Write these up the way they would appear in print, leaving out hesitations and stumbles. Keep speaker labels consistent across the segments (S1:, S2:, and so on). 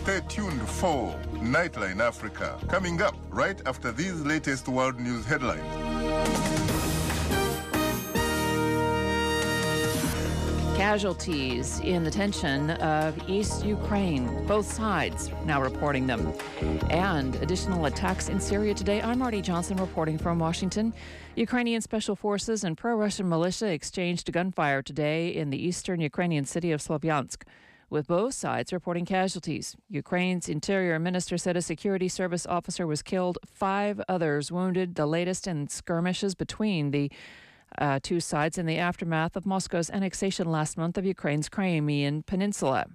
S1: Stay tuned for Nightline Africa, coming up right after these latest world news headlines.
S2: Casualties in the tension of East Ukraine, both sides now reporting them. And additional attacks in Syria today. I'm Marty Johnson reporting from Washington. Ukrainian special forces and pro-Russian militia exchanged gunfire today in the eastern Ukrainian city of Sloviansk, with both sides reporting casualties. Ukraine's interior minister said a security service officer was killed, 5 others wounded, the latest in skirmishes between the two sides in the aftermath of Moscow's annexation last month of Ukraine's Crimean Peninsula.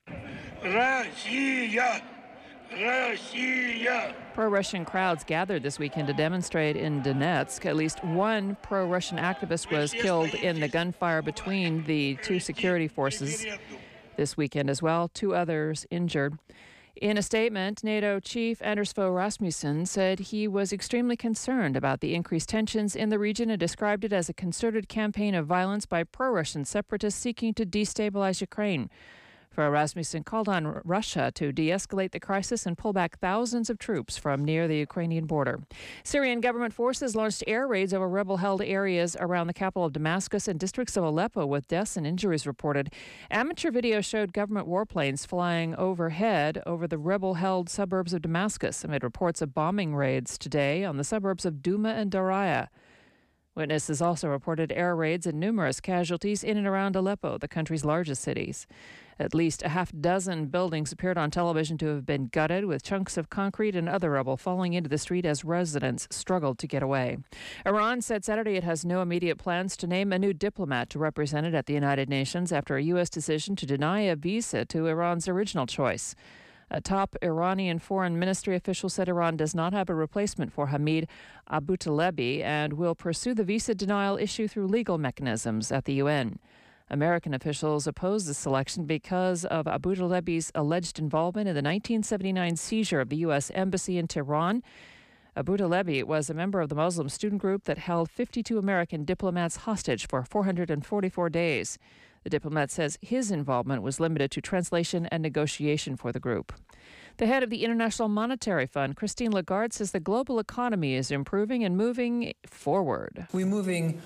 S2: Pro-Russian crowds gathered this weekend to demonstrate in Donetsk. At least one pro-Russian activist was killed in the gunfire between the two security forces this weekend as well. 2 others injured. In a statement, NATO Chief Anders Fogh Rasmussen said he was extremely concerned about the increased tensions in the region and described it as a concerted campaign of violence by pro-Russian separatists seeking to destabilize Ukraine. Fogh Rasmussen called on Russia to de-escalate the crisis and pull back thousands of troops from near the Ukrainian border. Syrian government forces launched air raids over rebel-held areas around the capital of Damascus and districts of Aleppo, with deaths and injuries reported. Amateur video showed government warplanes flying overhead over the rebel-held suburbs of Damascus amid reports of bombing raids today on the suburbs of Douma and Daraya. Witnesses also reported air raids and numerous casualties in and around Aleppo, the country's largest cities. At least a half dozen buildings appeared on television to have been gutted, with chunks of concrete and other rubble falling into the street as residents struggled to get away. Iran said Saturday it has no immediate plans to name a new diplomat to represent it at the United Nations after a U.S. decision to deny a visa to Iran's original choice. A top Iranian foreign ministry official said Iran does not have a replacement for Hamid Abutalebi and will pursue the visa denial issue through legal mechanisms at the UN. American officials oppose the selection because of Abutalebi's alleged involvement in the 1979 seizure of the U.S. Embassy in Tehran. Abutalebi was a member of the Muslim student group that held 52 American diplomats hostage for 444 days. The diplomat says his involvement was limited to translation and negotiation for the group. The head of the International Monetary Fund, Christine Lagarde, says the global economy is improving and moving forward.
S3: We're moving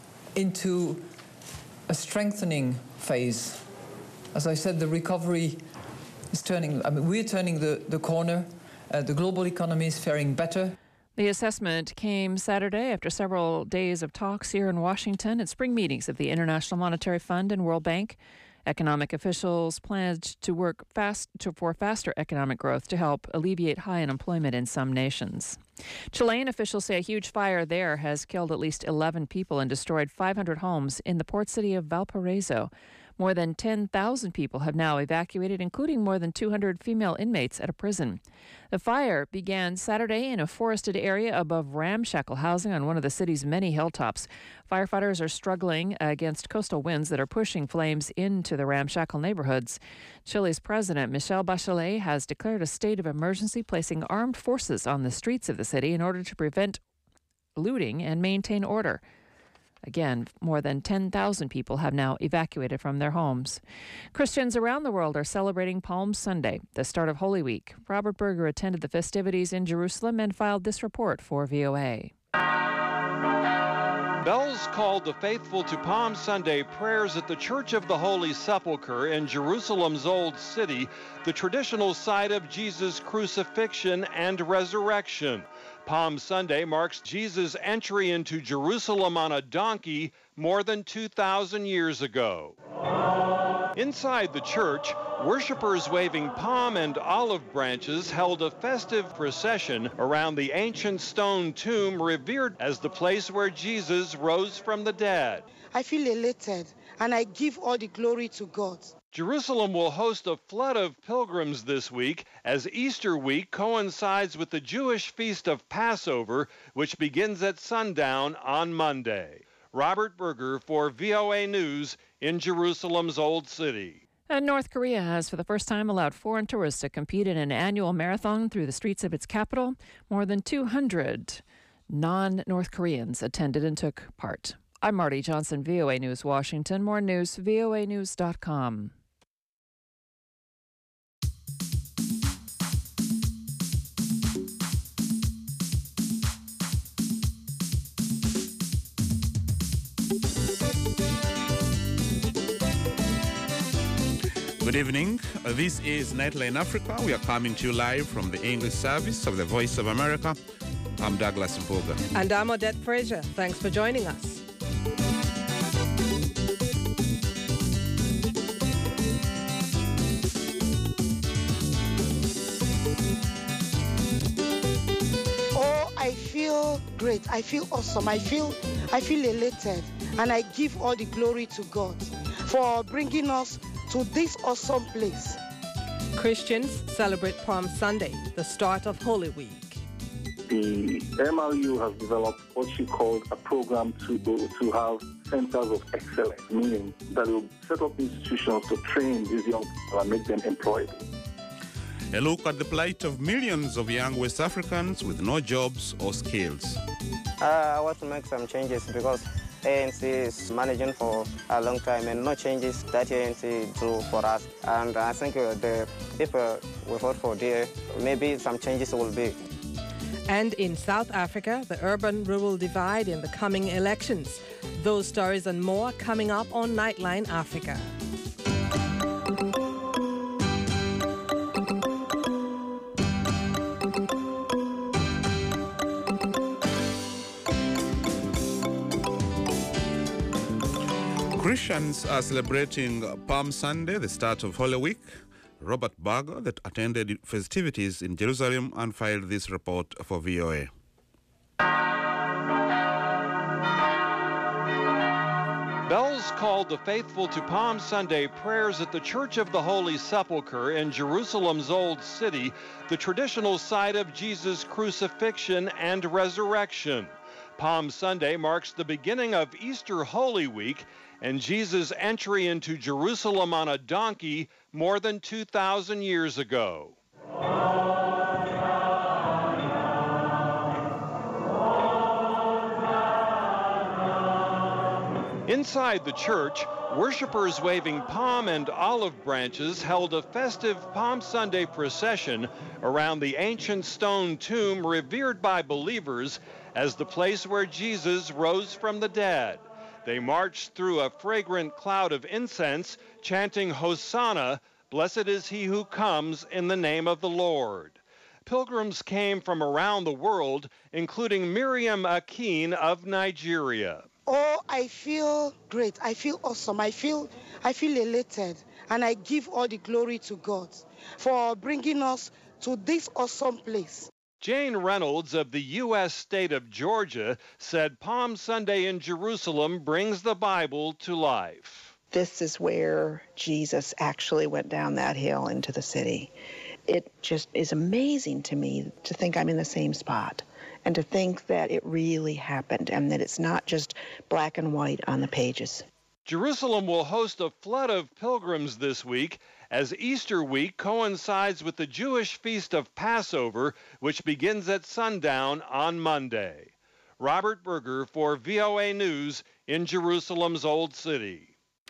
S3: into a strengthening phase. As I said, the recovery is we're turning the corner. The global economy is faring better.
S2: The assessment came Saturday after several days of talks here in Washington at spring meetings of the International Monetary Fund and World Bank. Economic officials pledged to work for faster economic growth to help alleviate high unemployment in some nations. Chilean officials say a huge fire there has killed at least 11 people and destroyed 500 homes in the port city of Valparaiso. More than 10,000 people have now evacuated, including more than 200 female inmates at a prison. The fire began Saturday in a forested area above ramshackle housing on one of the city's many hilltops. Firefighters are struggling against coastal winds that are pushing flames into the ramshackle neighborhoods. Chile's President Michelle Bachelet has declared a state of emergency, placing armed forces on the streets of the city in order to prevent looting and maintain order. Again, more than 10,000 people have now evacuated from their homes. Christians around the world are celebrating Palm Sunday, the start of Holy Week. Robert Berger attended the festivities in Jerusalem and filed this report for VOA.
S4: Bells called the faithful to Palm Sunday prayers at the Church of the Holy Sepulchre in Jerusalem's Old City, the traditional site of Jesus' crucifixion and resurrection. Palm Sunday marks Jesus' entry into Jerusalem on a donkey more than 2,000 years ago. Inside the church, worshipers waving palm and olive branches held a festive procession around the ancient stone tomb revered as the place where Jesus rose from the dead.
S5: I feel elated, and I give all the glory to God.
S4: Jerusalem will host a flood of pilgrims this week as Easter week coincides with the Jewish feast of Passover, which begins at sundown on Monday. Robert Berger for VOA News in Jerusalem's Old City.
S2: And North Korea has for the first time allowed foreign tourists to compete in an annual marathon through the streets of its capital. More than 200 non-North Koreans attended and took part. I'm Marty Johnson, VOA News, Washington. More news, voanews.com.
S6: Good evening. This is Nightline Africa. We are coming to you live from the English service of the Voice of America. I'm Douglas Mpuga.
S7: And I'm Odette Frazier. Thanks for joining us.
S5: Oh, I feel great. I feel awesome. I feel elated. And I give all the glory to God for bringing us to this awesome place.
S7: Christians celebrate Palm Sunday, the start of Holy Week.
S8: The MRU has developed what she called a program to have centers of excellence, meaning that it will set up institutions to train these young people and make them employed.
S6: A look at the plight of millions of young West Africans with no jobs or skills.
S9: I want to make some changes because ANC is managing for a long time and no changes that ANC do for us. And I think if we vote for DA, maybe some changes will be.
S7: And in South Africa, the urban-rural divide in the coming elections. Those stories and more coming up on Nightline Africa.
S6: Christians are celebrating Palm Sunday, the start of Holy Week. Robert Barger, that attended festivities in Jerusalem and filed this report for VOA.
S4: Bells called the faithful to Palm Sunday prayers at the Church of the Holy Sepulchre in Jerusalem's Old City, the traditional site of Jesus' crucifixion and resurrection. Palm Sunday marks the beginning of Easter Holy Week and Jesus' entry into Jerusalem on a donkey more than 2,000 years ago. Inside the church, worshipers waving palm and olive branches held a festive Palm Sunday procession around the ancient stone tomb revered by believers as the place where Jesus rose from the dead. They marched through a fragrant cloud of incense, chanting Hosanna, blessed is he who comes in the name of the Lord. Pilgrims came from around the world, including Miriam Akin of Nigeria.
S5: Oh, I feel great. I feel awesome. I feel elated. And I give all the glory to God for bringing us to this awesome place.
S4: Jane Reynolds of the U.S. state of Georgia said Palm Sunday in Jerusalem brings the Bible to life.
S10: This is where Jesus actually went down that hill into the city. It just is amazing to me to think I'm in the same spot and to think that it really happened and that it's not just black and white on the pages.
S4: Jerusalem will host a flood of pilgrims this week as Easter week coincides with the Jewish feast of Passover, which begins at sundown on Monday. Robert Berger for VOA News in Jerusalem's Old City.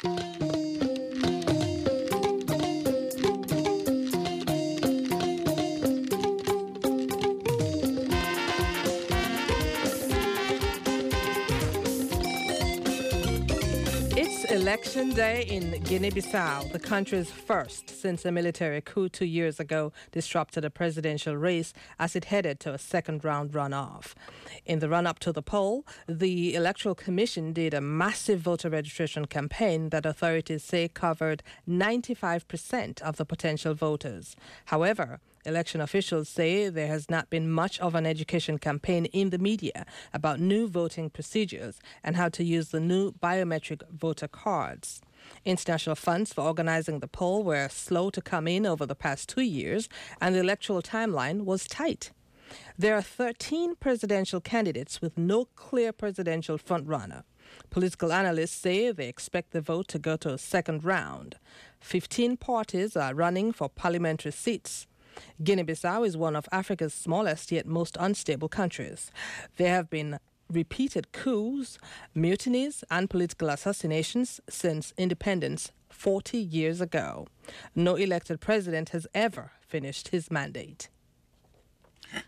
S7: Election day in Guinea-Bissau, the country's first since a military coup 2 years ago disrupted a presidential race as it headed to a second-round runoff. In the run-up to the poll, the Electoral Commission did a massive voter registration campaign that authorities say covered 95% of the potential voters. However, election officials say there has not been much of an education campaign in the media about new voting procedures and how to use the new biometric voter cards. International funds for organizing the poll were slow to come in over the past 2 years, and the electoral timeline was tight. There are 13 presidential candidates with no clear presidential frontrunner. Political analysts say they expect the vote to go to a second round. 15 parties are running for parliamentary seats. Guinea-Bissau is one of Africa's smallest yet most unstable countries. There have been repeated coups, mutinies, and political assassinations since independence 40 years ago. No elected president has ever finished his mandate.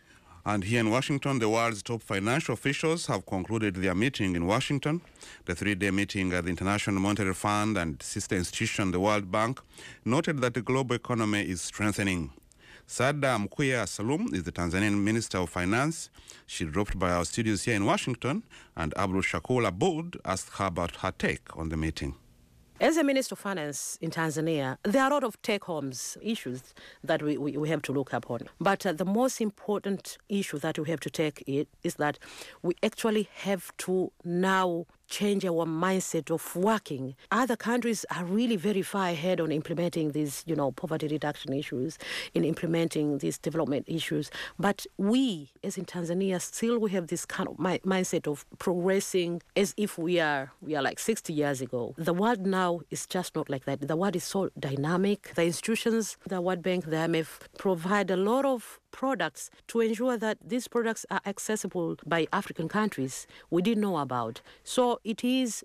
S6: And here in Washington, the world's top financial officials have concluded their meeting in Washington. The three-day meeting at the International Monetary Fund and sister institution, the World Bank, noted that the global economy is strengthening. Saada Mkuya Salum is the Tanzanian Minister of Finance. She dropped by our studios here in Washington, and Abdul Shakur Aboud asked her about her take on the meeting.
S11: As a Minister of Finance in Tanzania, there are a lot of take-home issues that we have to look upon. But the most important issue that we have to take is that we actually have to now change our mindset of working. Other countries are really very far ahead on implementing these, poverty reduction issues, in implementing these development issues. But we, as in Tanzania, still we have this kind of mindset of progressing as if we are like 60 years ago. The world now is just not like that. The world is so dynamic. The institutions, the World Bank, the IMF, provide a lot of products to ensure that these products are accessible by African countries we didn't know about. So it is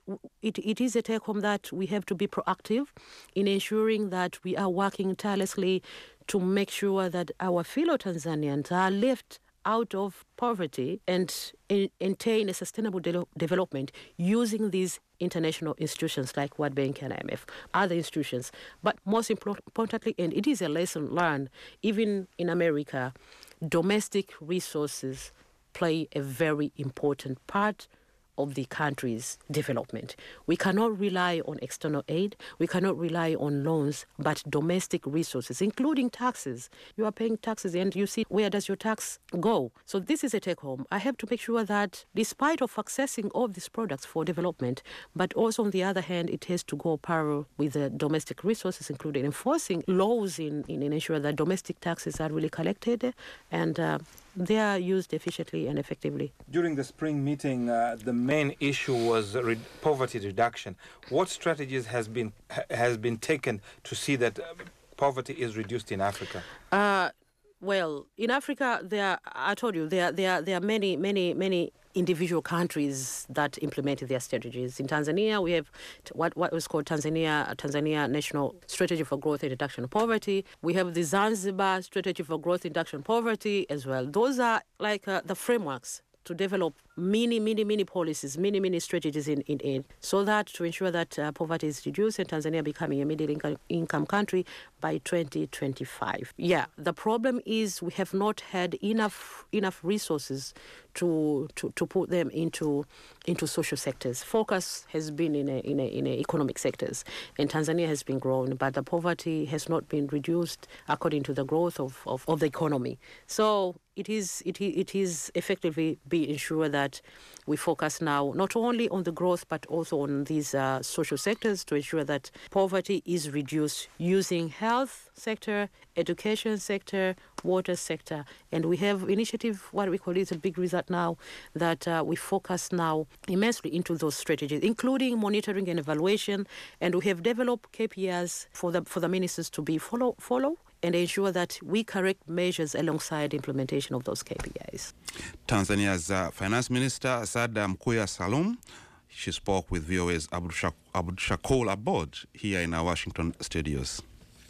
S11: a take-home that we have to be proactive in ensuring that we are working tirelessly to make sure that our fellow Tanzanians are left out of poverty and attain a sustainable development using these international institutions like World Bank and IMF, other institutions. But most importantly, and it is a lesson learned, even in America, domestic resources play a very important part of the country's development. We cannot rely on external aid, we cannot rely on loans, but domestic resources, including taxes. You are paying taxes and you see where does your tax go. So this is a take-home. I have to make sure that despite of accessing all these products for development, but also on the other hand, it has to go parallel with the domestic resources, including enforcing laws in ensure that domestic taxes are really collected and they are used efficiently and effectively.
S12: During the spring meeting, the main issue was poverty reduction. What strategies has been taken to see that poverty is reduced in Africa?
S11: Well, in Africa, there are many individual countries that implemented their strategies. In Tanzania, we have what was called Tanzania National Strategy for Growth and Reduction of Poverty. We have the Zanzibar Strategy for Growth and Reduction of Poverty as well. Those are like the frameworks to develop many policies, many strategies in aid, so that to ensure that poverty is reduced and Tanzania becoming a middle income country by 2025. Yeah, the problem is we have not had enough resources to put them into social sectors. Focus has been in economic sectors, and Tanzania has been growing, but the poverty has not been reduced according to the growth of the economy. So it is effectively be ensured that we focus now not only on the growth but also on these social sectors to ensure that poverty is reduced using health sector, education sector, water sector. And we have initiative, what we call it a big result now, that we focus now immensely into those strategies, including monitoring and evaluation. And we have developed KPIs for the ministers to be follow and ensure that we correct measures alongside implementation of those KPIs.
S6: Tanzania's Finance Minister, Saada Mkuya Salum, she spoke with VOA's Abdul Shakur Aboud here in our Washington studios.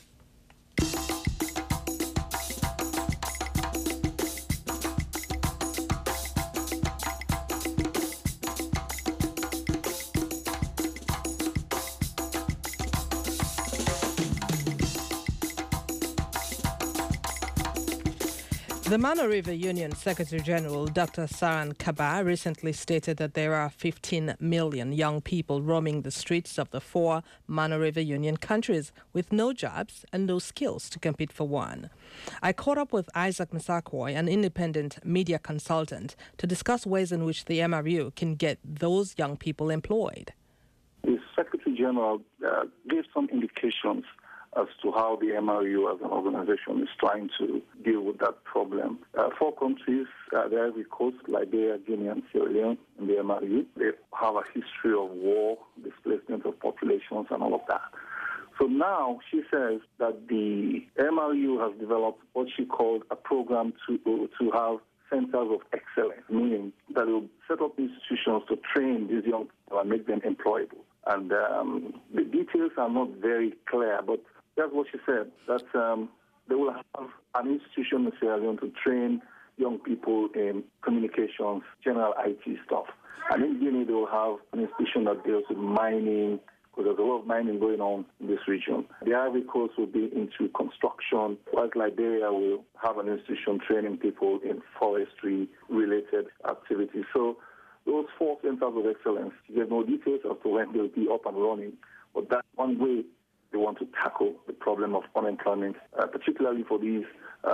S7: The Mano River Union Secretary General Dr. Saran Kaba recently stated that there are 15 million young people roaming the streets of the 4 Mano River Union countries with no jobs and no skills to compete for one. I caught up with Isaac Msakoi, an independent media consultant, to discuss ways in which the MRU can get those young people employed.
S8: The Secretary General gave some indications as to how the MRU as an organization is trying to deal with that problem. 4 countries, the Ivory Coast, Liberia, Guinea, and Sierra Leone in the MRU, they have a history of war, displacement of populations, and all of that. So now she says that the MRU has developed what she called a program to have centers of excellence, meaning that it will set up institutions to train these young people and make them employable. And the details are not very clear, but that's what she said, that they will have an institution in Sierra Leone to train young people in communications, general IT stuff. And in Guinea, they will have an institution that deals with mining, because there's a lot of mining going on in this region. The Ivory Coast will be into construction, whilst Liberia will have an institution training people in forestry-related activities. So those 4 centers of excellence, there's no details as to when they'll be up and running, but that's one way they want to tackle the problem of unemployment, particularly for these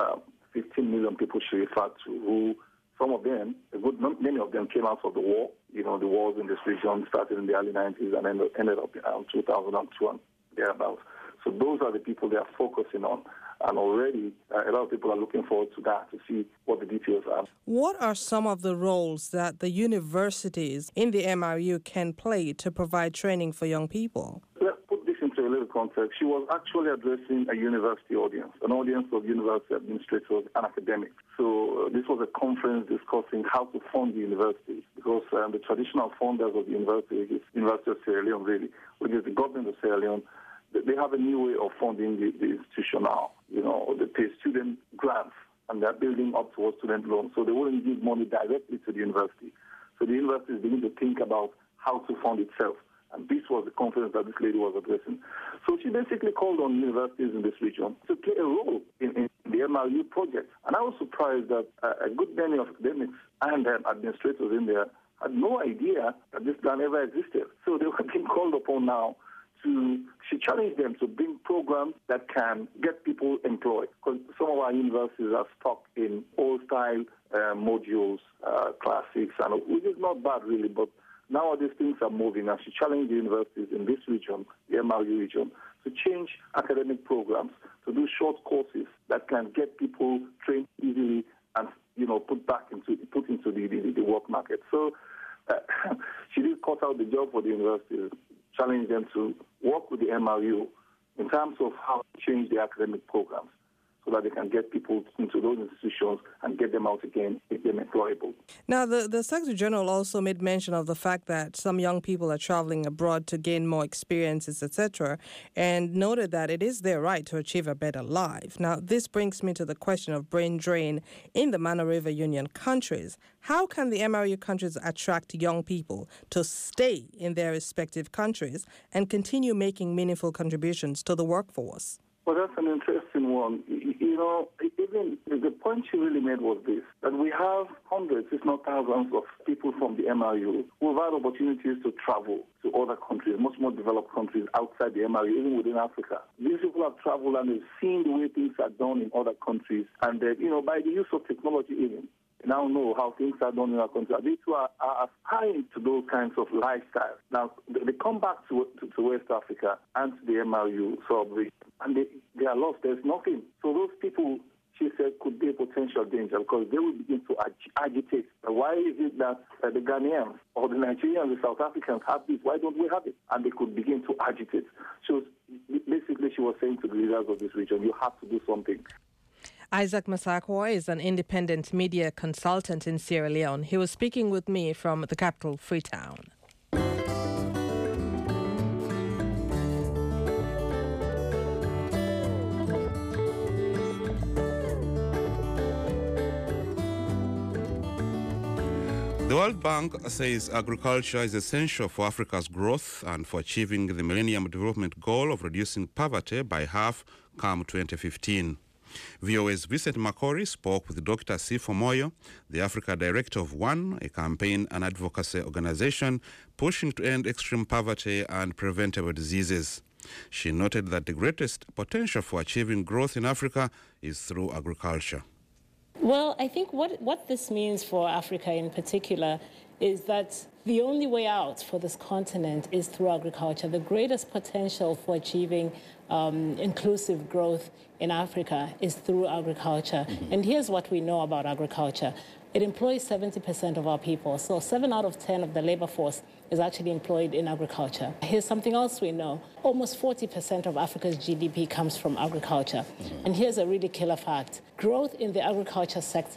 S8: 15 million people she referred to, who some of them, many of them came out of the war. You know, the wars in this region started in the early 90s and ended up around 2002 and thereabouts. So those are the people they are focusing on. And already a lot of people are looking forward to that, to see what the details are.
S7: What are some of the roles that the universities in the MRU can play to provide training for young people?
S8: Let's put this into a little context. She was actually addressing a university audience, an audience of university administrators and academics. So this was a conference discussing how to fund the universities, because the traditional funders of the university is University of Sierra Leone, really, which is the government of Sierra Leone. They have a new way of funding the institution now. You know, they pay student grants, and they're building up towards student loans. So they wouldn't give money directly to the university. So the university is beginning to think about how to fund itself. And this was the conference that this lady was addressing. So she basically called on universities in this region to play a role in the MRU project. And I was surprised that a good many of academics and administrators in there had no idea that this plan ever existed. So they were being called upon now she challenged them to bring programs that can get people employed, because some of our universities are stuck in old-style modules, classics, and which is not bad, really, but nowadays things are moving, and she challenged the universities in this region, the MRU region, to change academic programs, to do short courses that can get people trained easily and, you know, put into the work market. So she did cut out the job for the universities, challenge them to work with the MRU in terms of how to change the academic programs so that they can get people into those institutions and get them out again, make them employable.
S7: Now, the Secretary General also made mention of the fact that some young people are traveling abroad to gain more experiences, etc., and noted that it is their right to achieve a better life. Now, this brings me to the question of brain drain in the Mano River Union countries. How can the MRU countries attract young people to stay in their respective countries and continue making meaningful contributions to the workforce?
S8: Well, that's an interesting one. You know, even the point she really made was this, that we have hundreds, if not thousands, of people from the MRU who have had opportunities to travel to other countries, much more developed countries outside the MRU, even within Africa. These people have traveled and they've seen the way things are done in other countries, and you know, by the use of technology even, they now know how things are done in our country. These two are aspiring to those kinds of lifestyles. Now, they come back to West Africa and to the MRU sub-region, and they are lost. There's nothing. So those people, she said, could be a potential danger because they will begin to agitate. Why is it that the Ghanaians or the Nigerians, the South Africans have this? Why don't we have it? And they could begin to agitate. So basically, she was saying to the leaders of this region, you have to do something.
S7: Isaac Massaquoi is an independent media consultant in Sierra Leone. He was speaking with me from the capital, Freetown.
S6: The World Bank says agriculture is essential for Africa's growth and for achieving the Millennium Development Goal of reducing poverty by half come 2015. VOA's Vincent Makori spoke with Dr. Sifo Moyo, the Africa Director of ONE, a campaign and advocacy organization pushing to end extreme poverty and preventable diseases. She noted that the greatest potential for achieving growth in Africa is through agriculture.
S13: Well, I think what this means for Africa in particular is that the only way out for this continent is through agriculture. The greatest potential for achieving inclusive growth in Africa is through agriculture. Mm-hmm. And here's what we know about agriculture. It employs 70% of our people. So 7 out of 10 of the labor force is actually employed in agriculture. Here's something else we know. Almost 40% of Africa's GDP comes from agriculture. Mm-hmm. And here's a really killer fact. Growth in the agriculture sector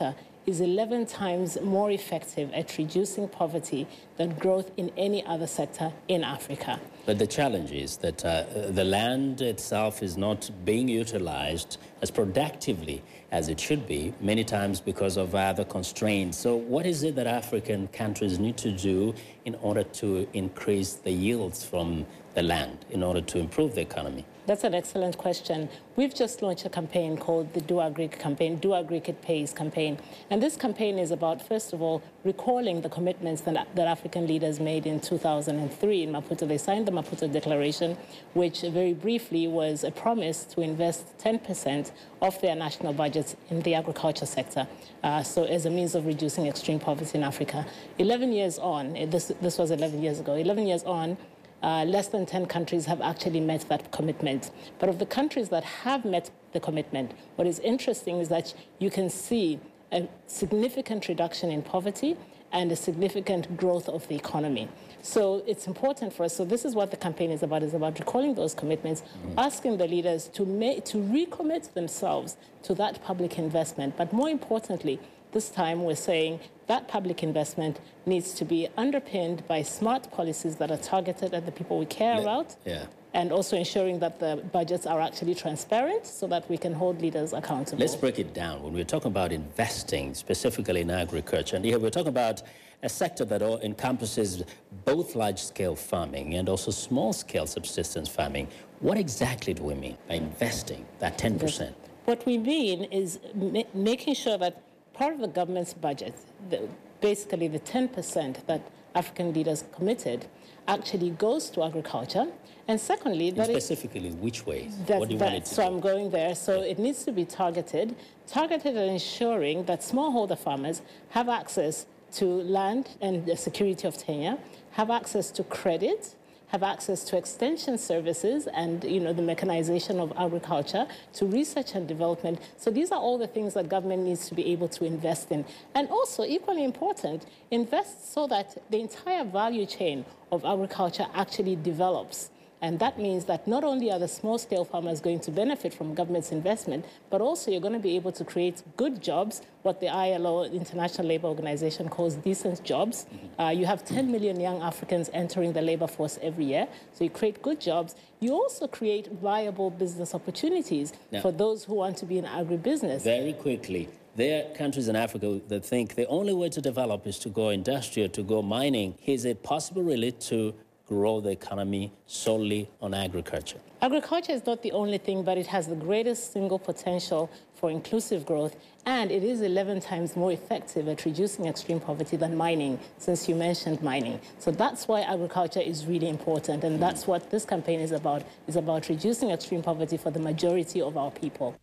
S13: is 11 times more effective at reducing poverty than growth in any other sector in Africa.
S14: But the challenge is that the land itself is not being utilized as productively as it should be, many times because of other constraints. So what is it that African countries need to do in order to increase the yields from the land, in order to improve the economy?
S13: That's an excellent question. We've just launched a campaign called the Do Agric campaign, Do Agric It Pays campaign. And this campaign is about, first of all, recalling the commitments that African leaders made in 2003 in Maputo. They signed the Maputo Declaration, which very briefly was a promise to invest 10% of their national budgets in the agriculture sector, so as a means of reducing extreme poverty in Africa. 11 years on, this was 11 years ago, 11 years on, less than 10 countries have actually met that commitment. But of the countries that have met the commitment, what is interesting is that you can see a significant reduction in poverty and a significant growth of the economy. So it's important for us. So this is what the campaign is about recalling those commitments, asking the leaders to recommit themselves to that public investment. But more importantly, this time we're saying that public investment needs to be underpinned by smart policies that are targeted at the people we care about, and also ensuring that the budgets are actually transparent so that we can hold leaders accountable.
S14: Let's break it down. When we're talking about investing, specifically in agriculture, and here we're talking about a sector that encompasses both large-scale farming and also small-scale subsistence farming. What exactly do we mean by investing that 10%?
S13: What we mean is making sure that part of the government's budget, basically the 10% that African leaders committed, actually goes to agriculture. And secondly, that
S14: specifically which ways?
S13: What do you want it to do? I'm going there. So it needs to be targeted at ensuring that smallholder farmers have access to land and the security of tenure, have access to credit, have access to extension services and, the mechanization of agriculture, to research and development. So these are all the things that government needs to be able to invest in. And also, equally important, invest so that the entire value chain of agriculture actually develops. And that means that not only are the small-scale farmers going to benefit from government's investment, but also you're going to be able to create good jobs, what the ILO, International Labour Organization, calls decent jobs. You have 10 million young Africans entering the labor force every year. So you create good jobs. You also create viable business opportunities for those who want to be in agribusiness.
S14: Very quickly. There are countries in Africa that think the only way to develop is to go industrial, to go mining. Is it possible really to grow the economy solely on agriculture?
S13: Agriculture is not the only thing, but it has the greatest single potential for inclusive growth, and it is 11 times more effective at reducing extreme poverty than mining, since you mentioned mining. So that's why agriculture is really important, and that's what this campaign is about reducing extreme poverty for the majority of our people.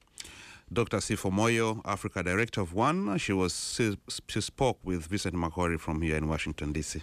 S6: Dr. Sifo Moyo, Africa Director of ONE, she spoke with Vincent Makori from here in Washington, D.C.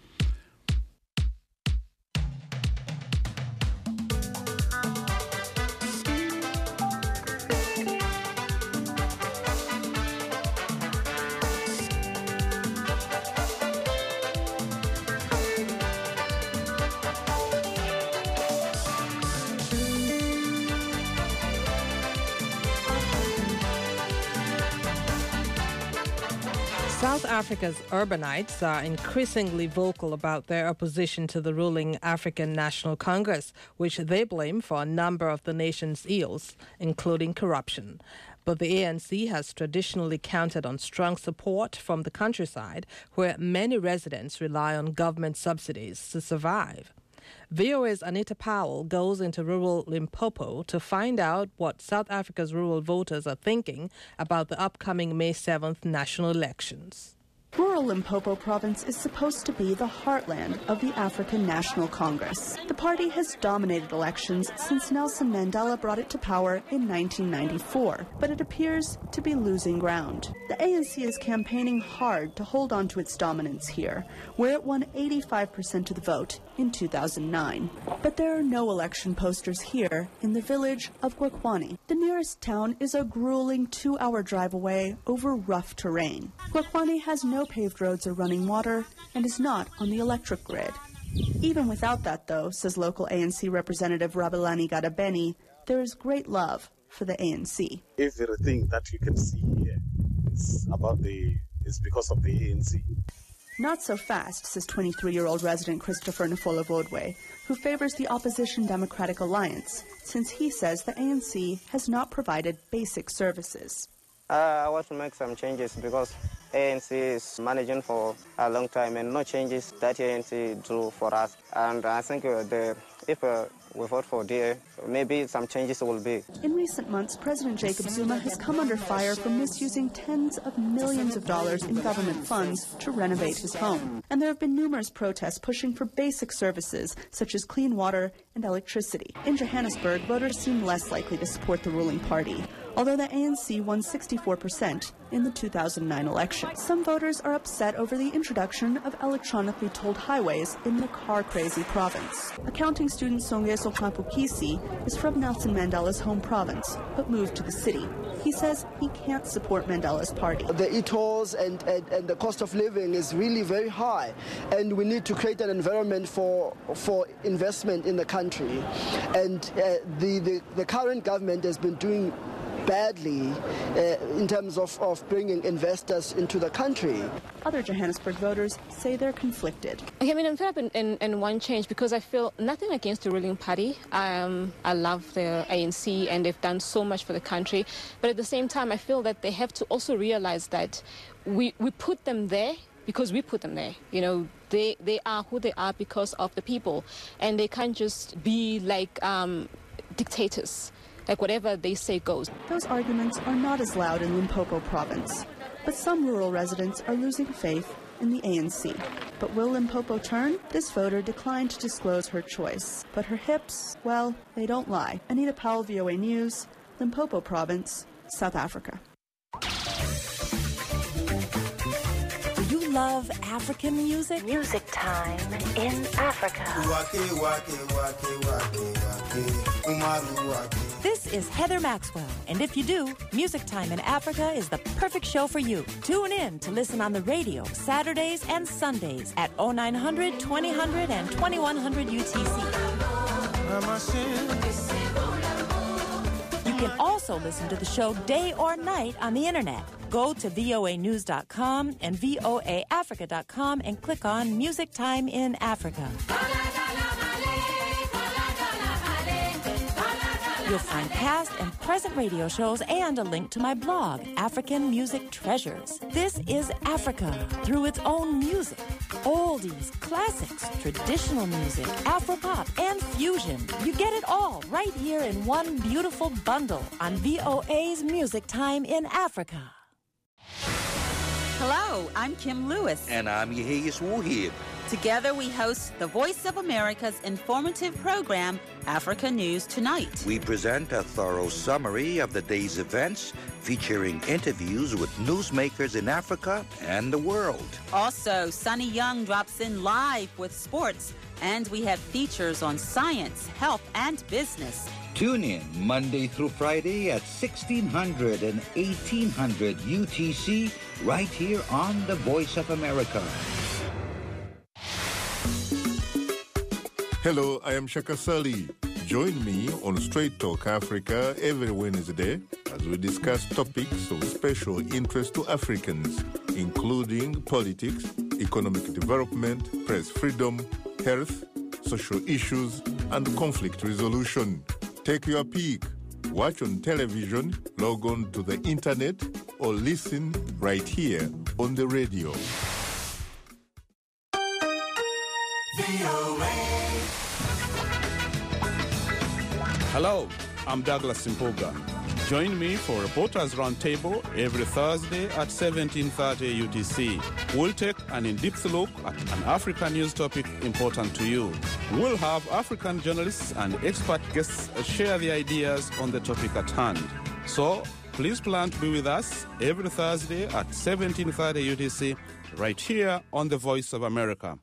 S7: South Africa's urbanites are increasingly vocal about their opposition to the ruling African National Congress, which they blame for a number of the nation's ills, including corruption. But the ANC has traditionally counted on strong support from the countryside, where many residents rely on government subsidies to survive. VOA's Anita Powell goes into rural Limpopo to find out what South Africa's rural voters are thinking about the upcoming May 7th national elections.
S15: Rural Limpopo province is supposed to be the heartland of the African National Congress. The party has dominated elections since Nelson Mandela brought it to power in 1994, but it appears to be losing ground. The ANC is campaigning hard to hold on to its dominance here, where it won 85% of the vote in 2009. But there are no election posters here in the village of Gwekwani. The nearest town is a grueling 2-hour drive away over rough terrain. Gwekwani has no paved roads or running water and is not on the electric grid. Even without that, though, says local ANC Representative Rabelani Gadabeni, there is great love for the ANC.
S16: Everything that you can see here It's because of the ANC.
S15: Not so fast, says 23-year-old resident Christopher Nfola-Vodwe, who favors the opposition Democratic Alliance, since he says the ANC has not provided basic services.
S9: I want to make some changes because ANC is managing for a long time and no changes that ANC do for us. And I think if we vote for DA, maybe some changes will be.
S15: In recent months, President Jacob Zuma has come under fire for misusing tens of millions of dollars in government funds to renovate his home. And there have been numerous protests pushing for basic services such as clean water and electricity. In Johannesburg, voters seem less likely to support the ruling party, although the ANC won 64% in the 2009 election. Some voters are upset over the introduction of electronically tolled highways in the car-crazy province. Accounting student Songeso Kampukisi is from Nelson Mandela's home province, but moved to the city. He says he can't support Mandela's party.
S17: The e-tolls and the cost of living is really very high, and we need to create an environment for investment in the country. And the current government has been doing badly in terms of bringing investors into the country.
S15: Other Johannesburg voters say they're conflicted.
S18: I mean, I'm fed up in one change because I feel nothing against the ruling party. I love the ANC and they've done so much for the country. But at the same time, I feel that they have to also realize that we put them there because we put them there. You know, they are who they are because of the people. And they can't just be like dictators. Like whatever they say goes.
S15: Those arguments are not as loud in Limpopo province, but some rural residents are losing faith in the ANC. But will Limpopo turn? This voter declined to disclose her choice, but her hips, well, they don't lie. Anita Powell, VOA News, Limpopo province, South Africa.
S19: Do you love African music? Music Time in Africa. This is Heather Maxwell, and if you do, Music Time in Africa is the perfect show for you. Tune in to listen on the radio Saturdays and Sundays at 0900, 2000, and 2100 UTC. You can also listen to the show day or night on the internet. Go to voanews.com and voaafrica.com and click on Music Time in Africa. You'll find past and present radio shows and a link to my blog, African Music Treasures. This is Africa through its own music. Oldies, classics, traditional music, Afropop, and fusion. You get it all right here in one beautiful bundle on VOA's Music Time in Africa.
S20: Hello, I'm Kim Lewis.
S21: And I'm Yehias Wuhib.
S20: Together we host the Voice of America's informative program, Africa News Tonight.
S21: We present a thorough summary of the day's events, featuring interviews with newsmakers in Africa and the world.
S20: Also, Sunny Young drops in live with sports, and we have features on science, health, and business.
S21: Tune in Monday through Friday at 1600 and 1800 UTC, right here on The Voice of America.
S1: Hello, I am Shaka Sali. Join me on Straight Talk Africa every Wednesday as we discuss topics of special interest to Africans, including politics, economic development, press freedom, health, social issues, and conflict resolution. Take your pick. Watch on television, log on to the internet, or listen right here on the radio.
S6: Hello, I'm Douglas Simpoga. Join me for Reporters Roundtable every Thursday at 17:30 UTC. We'll take an in-depth look at an African news topic important to you. We'll have African journalists and expert guests share their ideas on the topic at hand. So, please plan to be with us every Thursday at 17:30 UTC, right here on The Voice of America.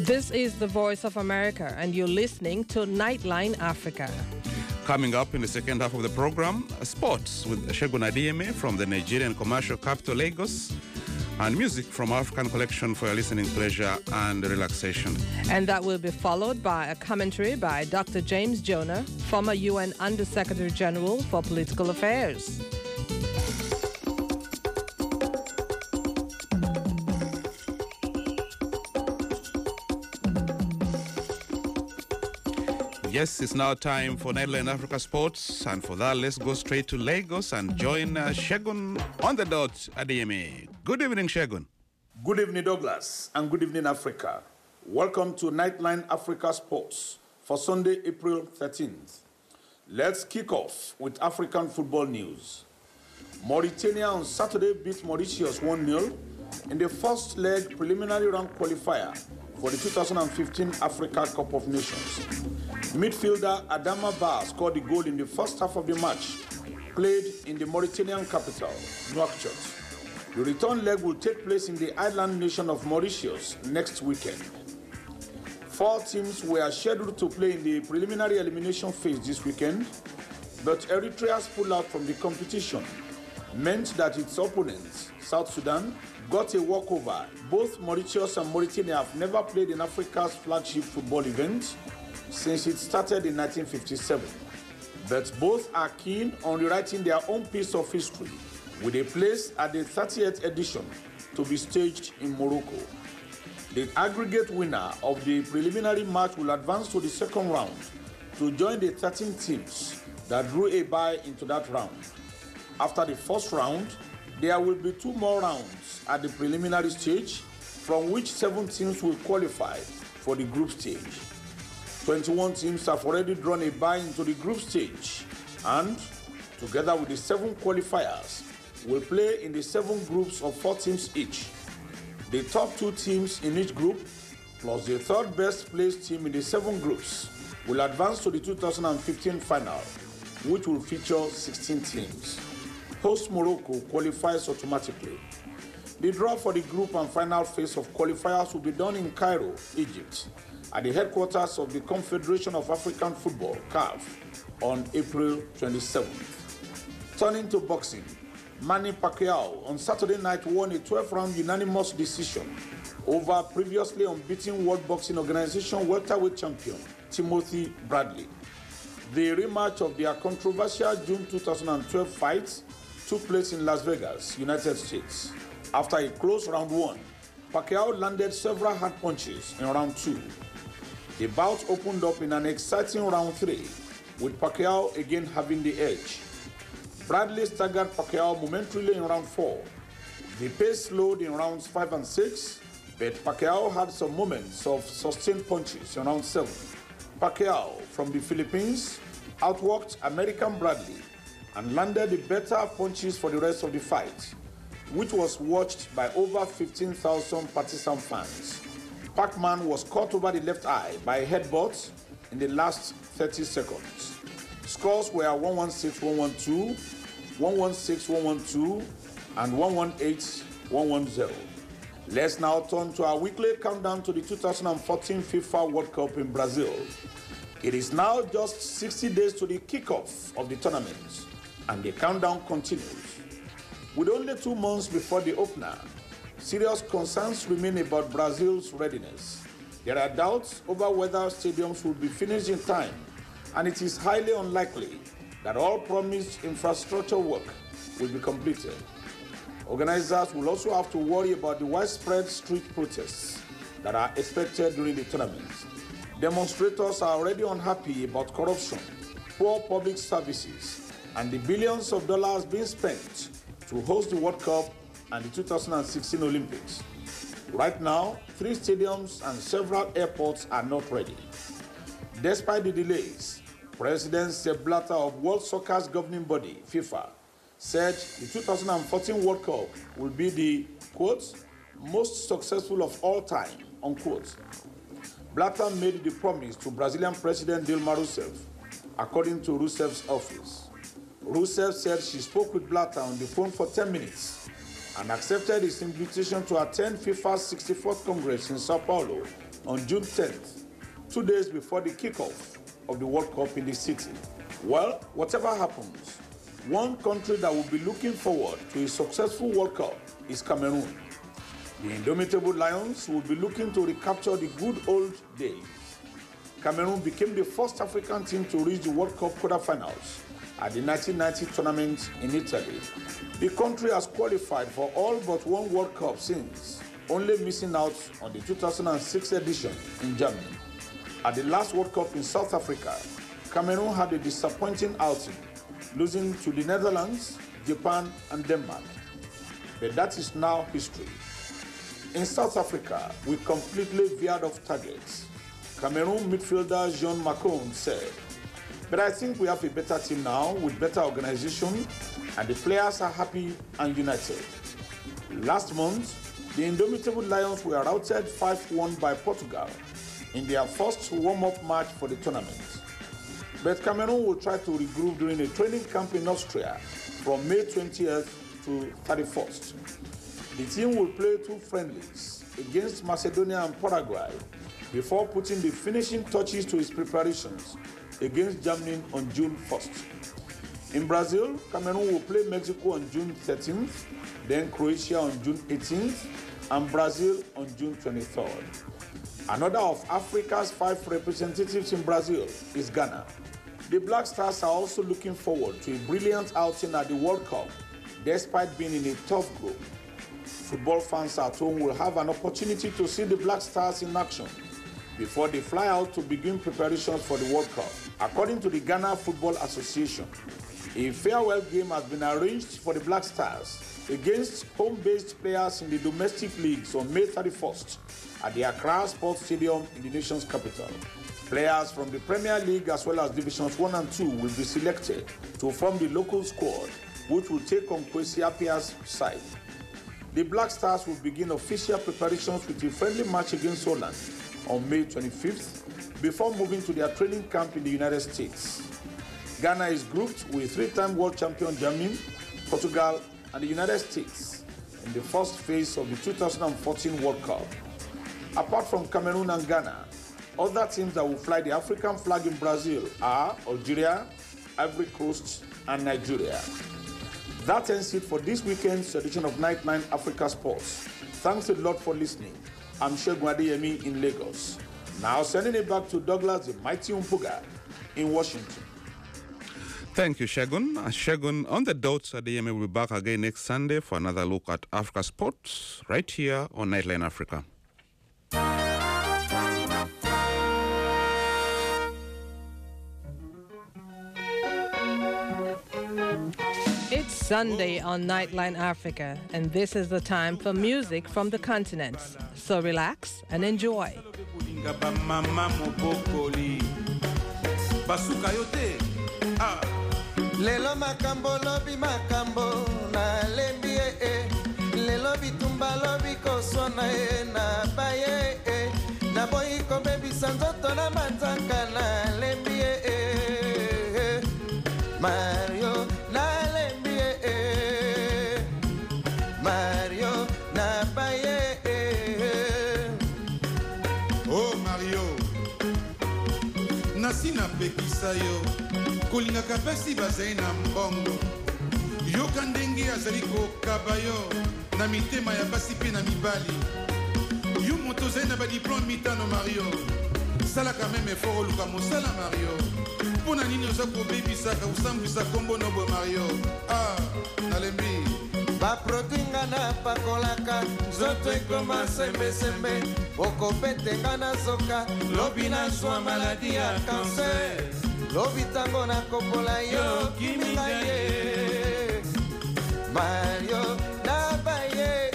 S7: This is the Voice of America, and you're listening to Nightline Africa.
S6: Coming up in the second half of the program, sports with Segun Adeyemi from the Nigerian commercial capital Lagos, and music from African Collection for your listening pleasure and relaxation.
S7: And that will be followed by a commentary by Dr. James Jonah, former UN Under-Secretary General for Political Affairs.
S6: Yes, it's now time for Nightline Africa Sports, and for that, let's go straight to Lagos and join Segun on the dot, Adeyemi. Good evening, Segun.
S3: Good evening, Douglas, and good evening, Africa. Welcome to Nightline Africa Sports for Sunday, April 13th. Let's kick off with African football news. Mauritania on Saturday beat Mauritius 1-0 in the first leg preliminary round qualifier for the 2015 Africa Cup of Nations. Midfielder Adama Ba scored the goal in the first half of the match, played in the Mauritanian capital, Nouakchott. The return leg will take place in the island nation of Mauritius next weekend. 4 teams were scheduled to play in the preliminary elimination phase this weekend, but Eritrea's pull-out from the competition meant that its opponents, South Sudan, got a walkover. Both Mauritius and Mauritania have never played in Africa's flagship football event since it started in 1957. But both are keen on rewriting their own piece of history with a place at the 30th edition to be staged in Morocco. The aggregate winner of the preliminary match will advance to the second round to join the 13 teams that drew a bye into that round. After the first round, there will be 2 more rounds at the preliminary stage, from which 7 teams will qualify for the group stage. 21 teams have already drawn a bye into the group stage, and together with the 7 qualifiers, will play in the 7 groups of 4 teams each. The top 2 teams in each group, plus the third best placed team in the 7 groups, will advance to the 2015 final, which will feature 16 teams. Host Morocco qualifies automatically. The draw for the group and final phase of qualifiers will be done in Cairo, Egypt, at the headquarters of the Confederation of African Football, CAF, on April 27th. Turning to boxing, Manny Pacquiao on Saturday night won a 12-round unanimous decision over previously unbeaten World Boxing Organization welterweight champion Timothy Bradley. The rematch of their controversial June 2012 fight took place in Las Vegas, United States. After a close round 1, Pacquiao landed several hard punches in round 2. The bout opened up in an exciting round 3, with Pacquiao again having the edge. Bradley staggered Pacquiao momentarily in round 4. The pace slowed in rounds 5 and 6, but Pacquiao had some moments of sustained punches in round 7. Pacquiao from the Philippines outworked American Bradley and landed the better punches for the rest of the fight, which was watched by over 15,000 partisan fans. Pac-Man was caught over the left eye by a headbutt in the last 30 seconds. Scores were 116-112, 116-112, and 118-110. Let's now turn to our weekly countdown to the 2014 FIFA World Cup in Brazil. It is now just 60 days to the kickoff of the tournament, and the countdown continues. With only 2 months before the opener, serious concerns remain about Brazil's readiness. There are doubts over whether stadiums will be finished in time, and it is highly unlikely that all promised infrastructure work will be completed. Organizers will also have to worry about the widespread street protests that are expected during the tournament. Demonstrators are already unhappy about corruption, poor public services, and the billions of dollars being spent to host the World Cup and the 2016 Olympics. Right now, 3 stadiums and several airports are not ready. Despite the delays, President Sepp Blatter of World Soccer's governing body, FIFA, said the 2014 World Cup will be the, quote, most successful of all time, unquote. Blatter made the promise to Brazilian President Dilma Rousseff, according to Rousseff's office. Rousseff said she spoke with Blatter on the phone for 10 minutes and accepted his invitation to attend FIFA's 64th Congress in Sao Paulo on June 10th, 2 days before the kickoff of the World Cup in the city. Well, whatever happens, one country that will be looking forward to a successful World Cup is Cameroon. The indomitable Lions will be looking to recapture the good old days. Cameroon became the first African team to reach the World Cup quarterfinals at the 1990 tournament in Italy. The country has qualified for all but one World Cup since, only missing out on the 2006 edition in Germany. At the last World Cup in South Africa, Cameroon had a disappointing outing, losing to the Netherlands, Japan, and Denmark. But that is now history. In South Africa, we completely veered off targets. Cameroon midfielder Jean Macon said, "But I think we have a better team now with better organization, and the players are happy and united." Last month, the indomitable Lions were routed 5-1 by Portugal in their first warm-up match for the tournament. But Cameroon will try to regroup during a training camp in Austria from May 20th to 31st. The team will play 2 friendlies against Macedonia and Paraguay before putting the finishing touches to its preparations against Germany on June 1st. In Brazil, Cameroon will play Mexico on June 13th, then Croatia on June 18th, and Brazil on June 23rd. Another of Africa's 5 representatives in Brazil is Ghana. The Black Stars are also looking forward to a brilliant outing at the World Cup, despite being in a tough group. Football fans at home will have an opportunity to see the Black Stars in action before they fly out to begin preparations for the World Cup. According to the Ghana Football Association, a farewell game has been arranged for the Black Stars against home-based players in the domestic leagues on May 31st at the Accra Sports Stadium in the nation's capital. Players from the Premier League as well as Divisions 1 and 2 will be selected to form the local squad, which will take on Kwesi Appiah's side. The Black Stars will begin official preparations with a friendly match against Holland on May 25th before moving to their training camp in the United States. Ghana is grouped with 3-time world champion Germany, Portugal, and the United States in the first phase of the 2014 World Cup. Apart from Cameroon and Ghana, other teams that will fly the African flag in Brazil are Algeria, Ivory Coast, and Nigeria. That ends it for this weekend's edition of Nightline Africa Sports. Thanks a lot for listening. I'm Segun Adeyemi in Lagos. Now sending it back to Douglas the Mighty Umpuga in Washington.
S6: Thank you, Segun. Segun, on the dot, Adeyemi will be back again next Sunday for another look at Africa Sports right here on Nightline Africa.
S7: It's Sunday on Nightline Africa, and this is the time for music from the continents. So relax and enjoy.
S2: Lelo makambo lobi makambo na lembi lelo bitumba lobi kosona na baye na boy ko baby sanzoto na mataka na lembi Mario na lembi Mario na baye
S22: Oh Mario nasina pekisa yo kolingaka pasi bazali na mbongo yoka ndenge azali kokaba yo na mitema ya basi mpe na mibali yo moto ozali na badiplome mitano Mario salaka meme efort oluka mosala Mario mpo na nini oza kobebisaka osambwisa kombo nobo Mario nalembi
S2: baproduinga na pakolaka nzoto ekoma sembesembe okopetenga na zoka lobi na zwa maladi ya kanser lobi tango na kopola yo kiminga ye Mario na baye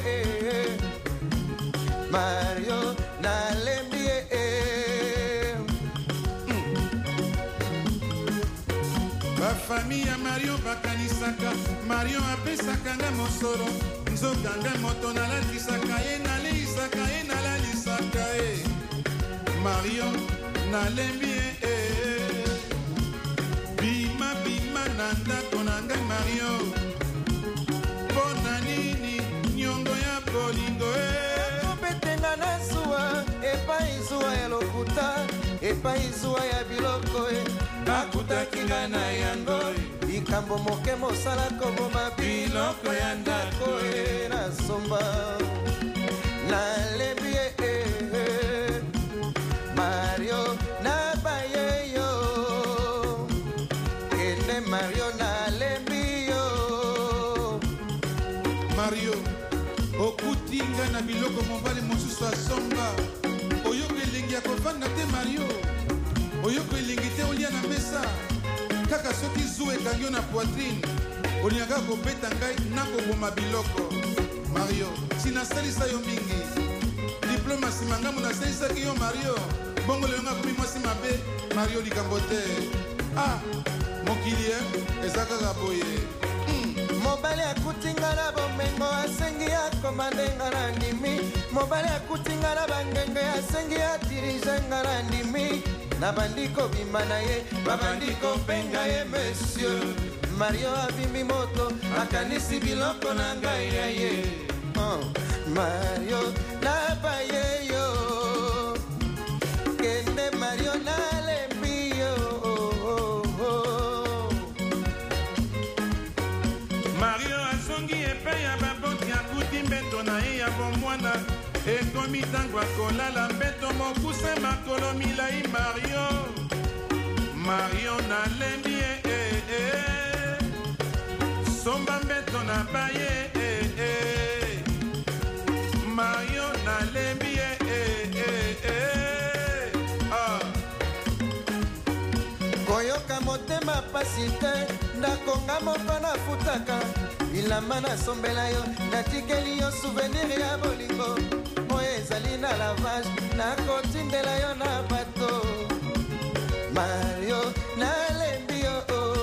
S2: Mario na lembi
S22: bafami ya Mario bakanisaka Mario apesaka nga mosolo nzoka nga moto nalatisaka ye naleisaka ye nalalisaka ye Mario nalembi bima bima na ndako na ngai Mario mpona nini nyongo ya bolingo
S2: kopetenga na zuwa epai zuwa epai zuwa ya biloko nakutaki ngai na yango likambo moke mosala koboma biloko ya ndako nasomba nalembi Mario nabaye yo ene Mario nalembi yo
S22: Mario okutinga na biloko mobali mosusu asomba oyoko elengi ya kovanda te Mario oyoko elengi te olia na mesa kaka soki zuwa ekangi yo na poitrine olingaka kobeta ngai nakoboma biloko Mario sinasalisa yo mingi diplome asima ngambo nasalisaki yo Mario bongo lelo nga komi mwasi mabe Mario likambo te mokili eza kaka boye
S2: mobali akutinga na bomengo asengi akoma ndenga na ndimi mobali akutinga na bangenge asengi adirige nga na ndimi na bandiko bima na ye babandiko mpenga ye monsieur Mario abimbi moto akanisi biloko na ngai ya ye Mario nabaye yo kende Mario nalembi yo
S22: Mario azongi epai ya baboti akuti mbeto na ye ya bomwana ekomi ntango akolala mbeto mokuse makolo milai Mario nalembi ye somba mbeto na baye Mario nalembi ye
S2: koyoka motema pasi te ndakonga moko nafutaka bilamba nasombela yo natikeli yo souvenir ya bolingo oyo ezali na lavage nakotindela yo na bato Mario nalembi yo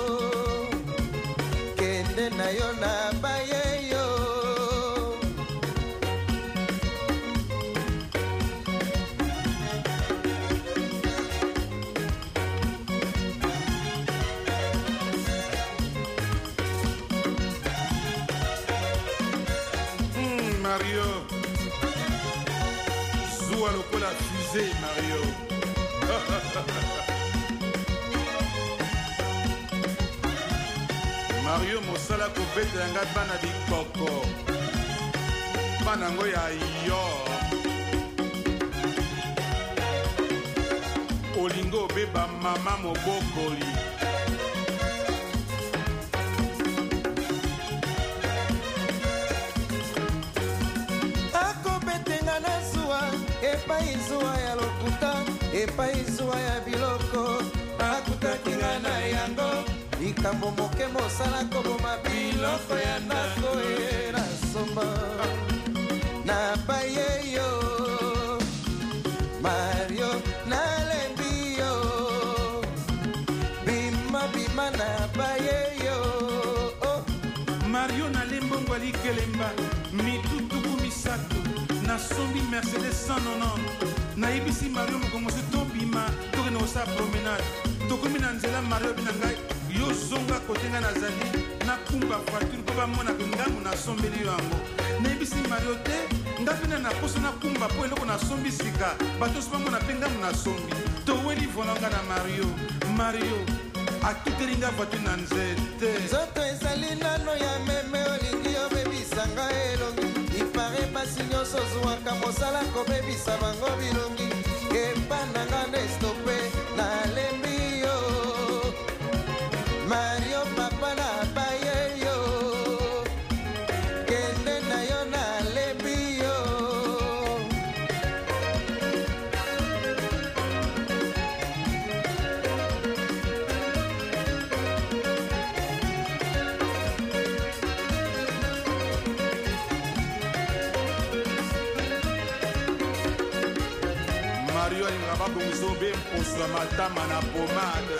S2: kende na yo na baye yo
S22: Mario zuwa lokola fusée Mario Mario mosala kobetela ngai bana bikoko bana ngo ya yo olingo obeba mama mobokoli
S2: akobetenga na zuwa epai zuwa ya lokuta epai zuwa ya biloko akutaki nga na yango likambo moke mosala koboma biloko ya ndako nasomba nabaye yo Mario nalembi yo bima nabaye yo
S22: Mario nalembongo alikelemba mitutuku misato nasombi Mercedes 190 nayebisi Mario mokongosi tobima tokende kosala promenade tokomi na nzela Mario bina ngai yo zonga kote nga nazali nakumba voiture mpo bamona pe ngango nasombeli yo yango nayebisi Mario te nga mpena na poso nakumba mpo eloko nasombi sika bato so bamona mpe ngango nasombi toweli volanga na Mario atuteli nga voiture na nzete
S2: nzoto ezali nano ya meme olingi obebisa nga elongi ipare pasi nyonso ozwaka mosala kobebisa bango bilongi epana nga nestope nalembi yo Mario papa nabaye yo kende na yo nalembi yo
S22: Mario alingaka babongisa obe mposo ya matama na pomade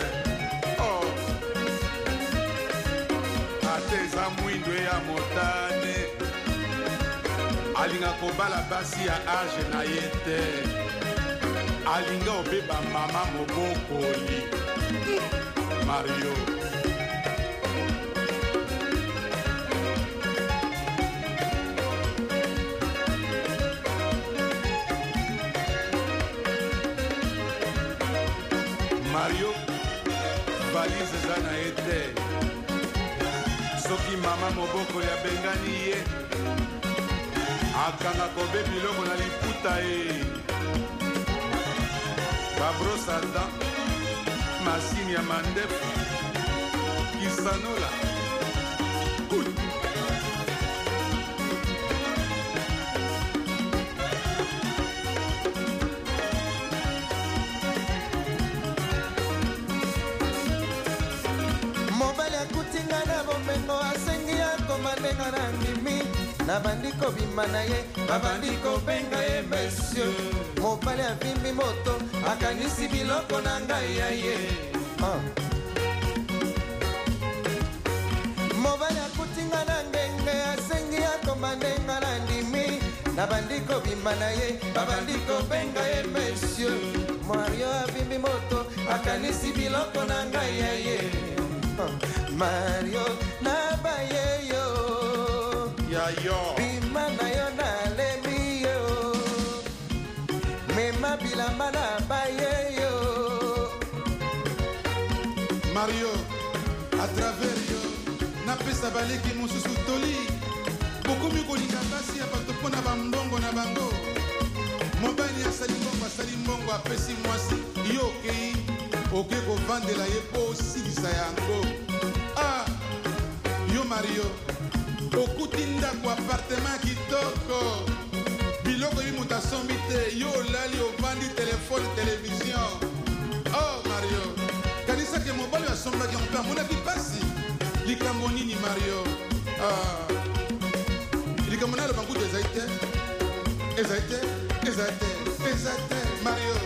S22: ate eza mwindo ya motane alinga kobala basi ya age na ye te alinga obeba mama mobokoli Mario Mario, valise eza na ye te. Soki mama moboko ya bengani ye, akanga kobe biloko na liputa ye. Babrosa dan, masini ya mandefu, kisanola.
S2: Mobali akutinga na bomengo asengi akomandenga na ndimi na bandiko bima na ye babandiko benga ye monsieur. Mobali avimbi moto akanisi biloko na ngai ya ye. Mobali akutinga na ngenge asengi akomandenga na ndimi na bandiko bima na ye babandiko benga ye monsieur. Mario avimbi moto akanisi biloko na ngai ya ye. Mario na baye yo bima na yo na lembi yo mema bilamba na baye yo.
S22: Mario, à travers yo napesa baleki mosusu toli bokomi kolinga basi ya bato mpo na bambongo na bango. Mobali asali mbongo apesi mwasi yo okei oke kovandela ye mpo osilisa yango. Yo Mario, okuti ndako apartement kitoko biloko yebi moto asombi te, yo olali ovandi telefone television. Mario, kanisake mobali asombaki mpe amonaki pasi. Likambo nini Mario? Likambo naloba nkutu ezali te Mario.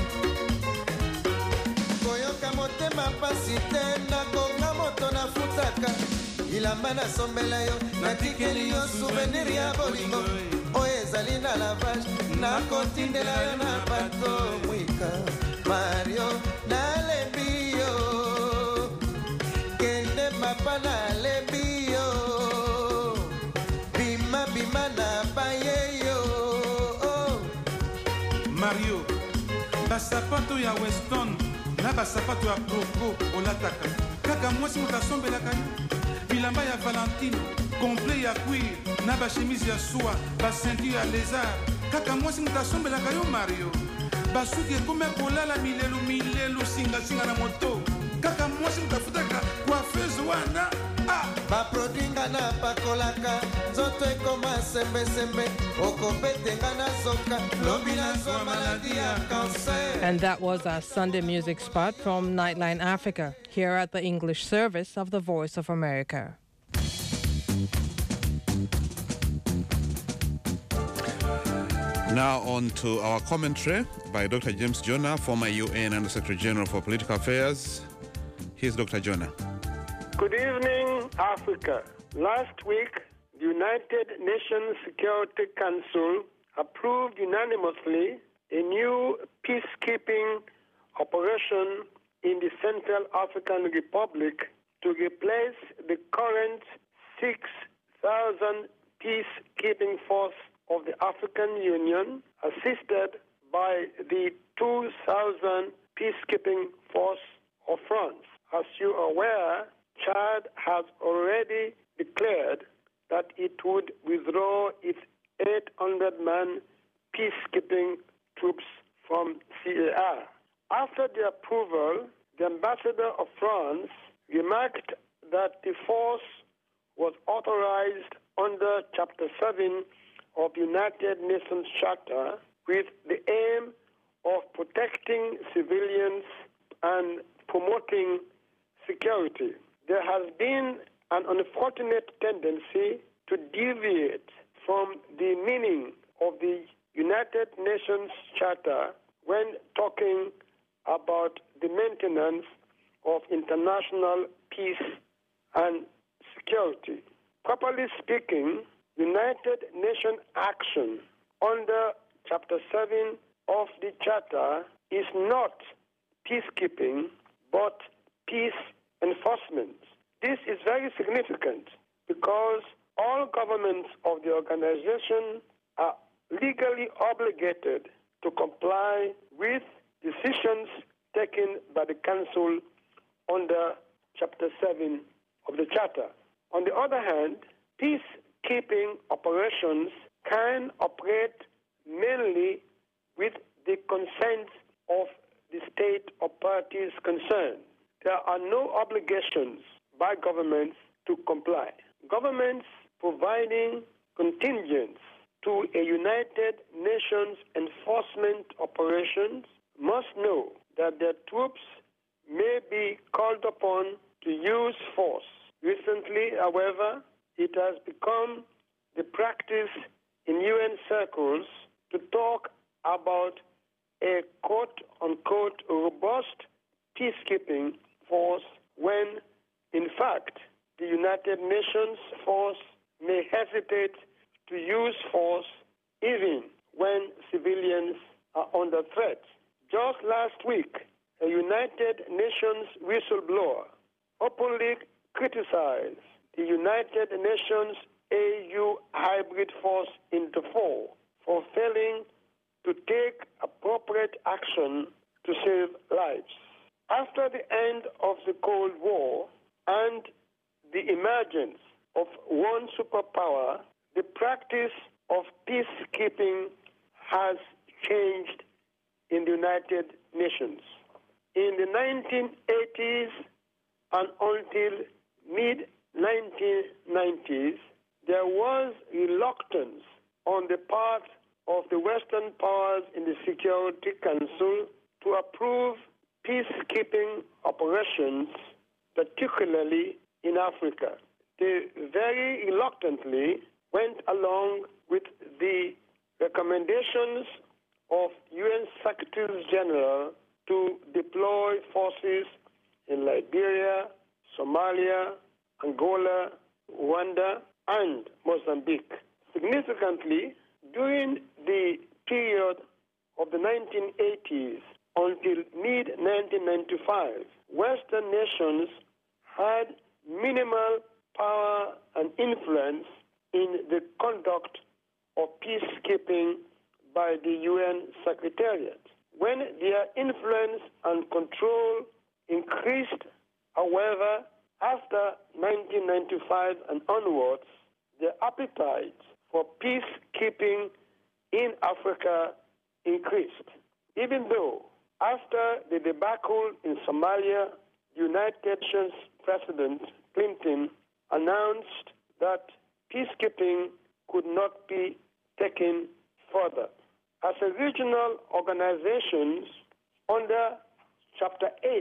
S2: Koyoka motema pasi te nakonga moto nafutaka ilamba nasombela yo natikeli yo souvenir ya bolingo oyo ezali na lavage nakotindela yo na bato mwika. Mario nalembi yo kende mapa nalembi yo bima na baye yo.
S22: Mario, basapato ya Weston na basapato ya Proko olataka kaka mwasi moto asombelaka yo. Bilamba ya Valentino, complet ya cuir, na bachemise ya soie, basenti ya lézard. Kaka mwasi moto asombelaka yo Mario. Basuki ekome kolala milelu singa na moto. Kaka mwasi moto afutaka coiffeuse wana.
S2: Baprodwinga na pakolaka nzoto ekoma sembe okobetenga na soka lobi nazwa maladi ya cancer.
S7: And that was our Sunday music spot from Nightline Africa, here at the English service of the Voice of America.
S6: Now on to our commentary by Dr. James Jonah, former UN Under Secretary General for Political Affairs. Here's Dr. Jonah.
S5: Good evening, Africa. Last week, the United Nations Security Council approved unanimously a new peacekeeping operation in the Central African Republic to replace the current 6,000 peacekeeping force of the African Union, assisted by the 2,000 peacekeeping force of France. As you are aware, Chad has already declared that it would withdraw its 800-man peacekeeping troops from CAR. After the approval, the ambassador of France remarked that the force was authorized under Chapter 7 of the United Nations Charter with the aim of protecting civilians and promoting security. There has been an unfortunate tendency to deviate from the meaning of the United Nations Charter when talking about the maintenance of international peace and security. Properly speaking, United Nations action under Chapter 7 of the Charter is not peacekeeping, but peace enforcement. This is very significant because all governments of the organization are legally obligated to comply with decisions taken by the Council under Chapter 7 of the Charter. On the other hand, peacekeeping operations can operate mainly with the consent of the state or parties concerned. There are no obligations by governments to comply. Governments providing contingents to a United Nations enforcement operations must know that their troops may be called upon to use force. Recently, however, it has become the practice in UN circles to talk about a quote-unquote robust peacekeeping force when, in fact, the United Nations force may hesitate to use force even when civilians are under threat. Just last week, a United Nations whistleblower openly criticized the United Nations AU hybrid force Interfor for failing to take appropriate action to save lives. After the end of the Cold War and the emergence of one superpower, the practice of peacekeeping has changed in the United Nations. In the 1980s and until mid-1990s, there was reluctance on the part of the Western powers in the Security Council to approve peacekeeping operations, particularly in Africa. They very reluctantly went along with the recommendations of UN Secretary General to deploy forces in Liberia, Somalia, Angola, Rwanda, and Mozambique. Significantly, during the period of the 1980s until mid-1995, Western nations had minimal power and influence in the conduct of peacekeeping by the UN Secretariat. When their influence and control increased, however, after 1995 and onwards, the appetite for peacekeeping in Africa increased. Even though after the debacle in Somalia, United Nations President Clinton announced that peacekeeping could not be taken further. As a regional organization under Chapter 8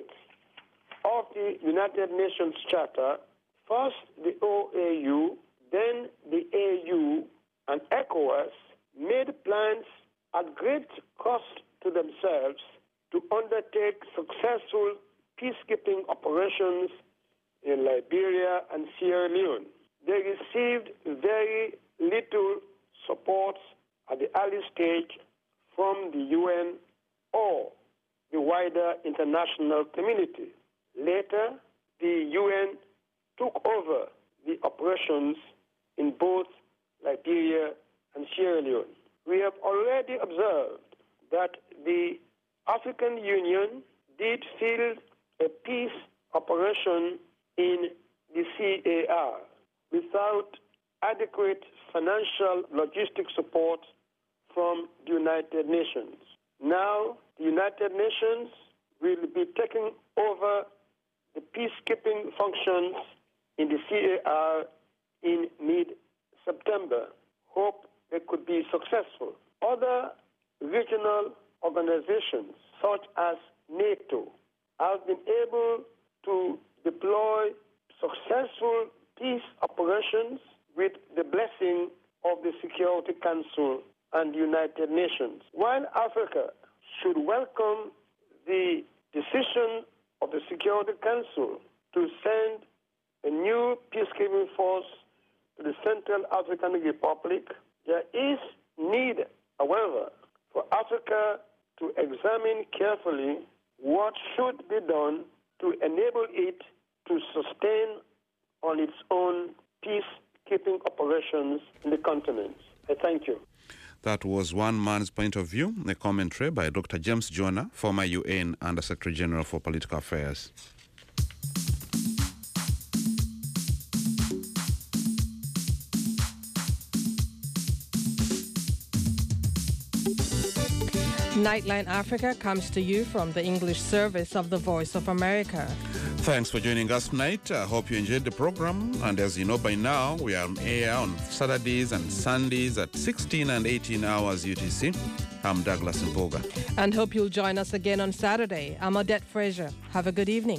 S5: of the United Nations Charter, first the OAU, then the AU and ECOWAS made plans at great cost to themselves to undertake successful peacekeeping operations in Liberia and Sierra Leone. They received very little support at the early stage from the UN or the wider international community. Later, the UN took over the operations in both Liberia and Sierra Leone. We have already observed that the African Union did field a peace operation in the CAR without adequate financial logistic support from the United Nations. Now, the United Nations will be taking over the peacekeeping functions in the CAR in mid-September. Hope they could be successful. Other regional organizations, such as NATO, have been able to deploy successful peace operations with the blessing of the Security Council and the United Nations. While Africa should welcome the decision of the Security Council to send a new peacekeeping force to the Central African Republic, there is need, however, for Africa to examine carefully what should be done to enable it to sustain on its own peacekeeping operations in the continent. I thank you.
S6: That was one man's point of view, a commentary by Dr. James Jonah, former UN Under-Secretary General for Political Affairs.
S7: Nightline Africa comes to you from the English service of the Voice of America.
S6: Thanks for joining us tonight. I hope you enjoyed the program. And as you know by now, we are on air on Saturdays and Sundays at 16 and 18 hours UTC. I'm Douglas Mboga.
S7: And hope you'll join us again on Saturday. I'm Odette Fraser. Have a good evening.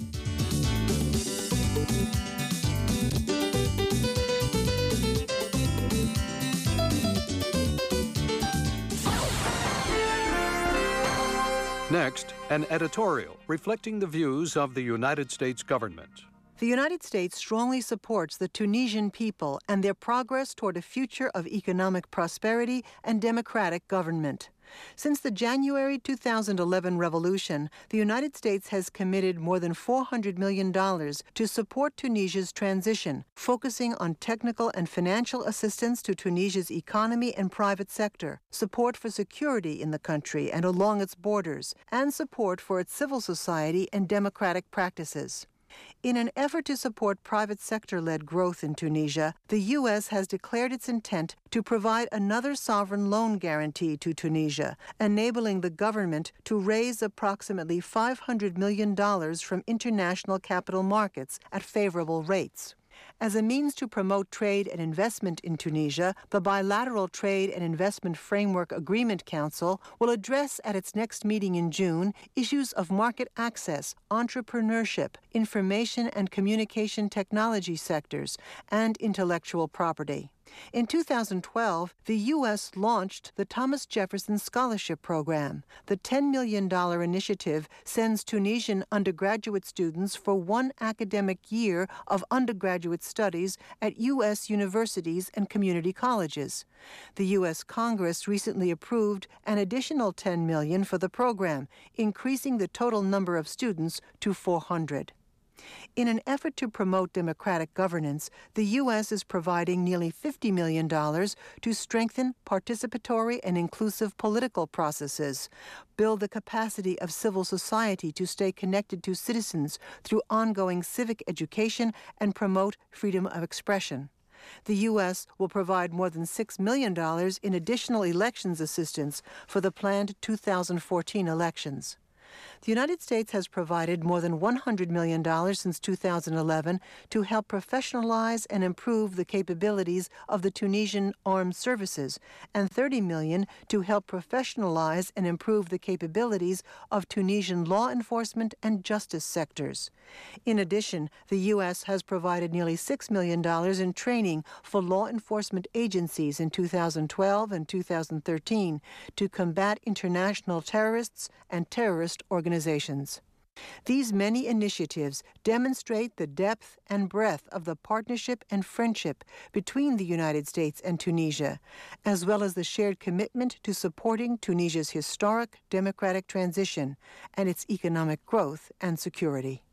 S4: Next, an editorial reflecting the views of the United States government.
S10: The United States strongly supports the Tunisian people and their progress toward a future of economic prosperity and democratic government. Since the January 2011 revolution, the United States has committed more than $400 million to support Tunisia's transition, focusing on technical and financial assistance to Tunisia's economy and private sector, support for security in the country and along its borders, and support for its civil society and democratic practices. In an effort to support private sector-led growth in Tunisia, the U.S. has declared its intent to provide another sovereign loan guarantee to Tunisia, enabling the government to raise approximately $500 million from international capital markets at favorable rates. As a means to promote trade and investment in Tunisia, the Bilateral Trade and Investment Framework Agreement Council will address at its next meeting in June issues of market access, entrepreneurship, information and communication technology sectors, and intellectual property. In 2012, the U.S. launched the Thomas Jefferson Scholarship Program. The $10 million initiative sends Tunisian undergraduate students for one academic year of undergraduate studies at U.S. universities and community colleges. The U.S. Congress recently approved an additional $10 million for the program, increasing the total number of students to 400. In an effort to promote democratic governance, the U.S. is providing nearly $50 million to strengthen participatory and inclusive political processes, build the capacity of civil society to stay connected to citizens through ongoing civic education, and promote freedom of expression. The U.S. will provide more than $6 million in additional elections assistance for the planned 2014 elections. The United States has provided more than $100 million since 2011 to help professionalize and improve the capabilities of the Tunisian armed services, and $30 million to help professionalize and improve the capabilities of Tunisian law enforcement and justice sectors. In addition, the U.S. has provided nearly $6 million in training for law enforcement agencies in 2012 and 2013 to combat international terrorists and terrorist organizations. These many initiatives demonstrate the depth and breadth of the partnership and friendship between the United States and Tunisia, as well as the shared commitment to supporting Tunisia's historic democratic transition and its economic growth and security.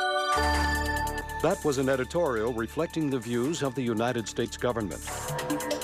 S4: That was an editorial reflecting the views of the United States government.